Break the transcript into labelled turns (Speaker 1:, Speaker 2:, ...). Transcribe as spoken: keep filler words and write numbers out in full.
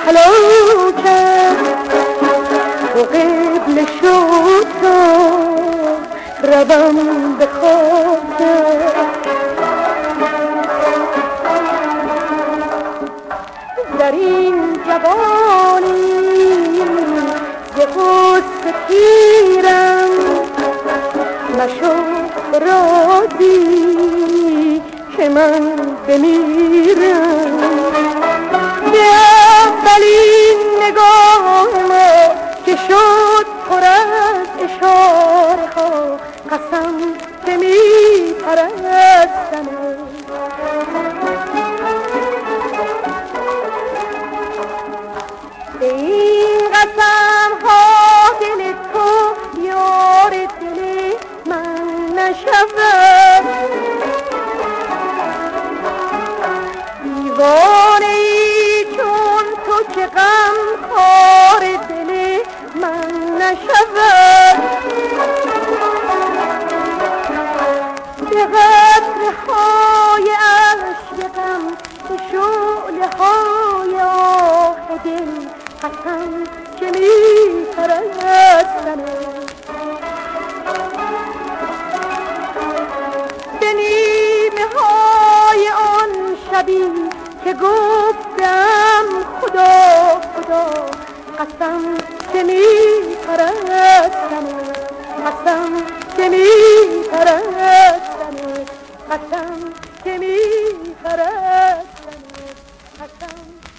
Speaker 1: هلاکت و قبل شد تا روم به خاطر در این جوانی ز غصه پیرم مشو راضی که من بمیرم به اولین نگاه ما که شد پر از اشاره ها قسم که می پرستمه به این قسم ها دل تو یار دل من نشود دیوانه ای چون تو که غم خار دل من نشود به قطره های عشقم به شعله های آه دل قسم که می پرستمه به نیمه های آن شبی که گفتم خدا خدا قسم که می پرستمه قسم که می پرستمه قسم که می پرستمه قسم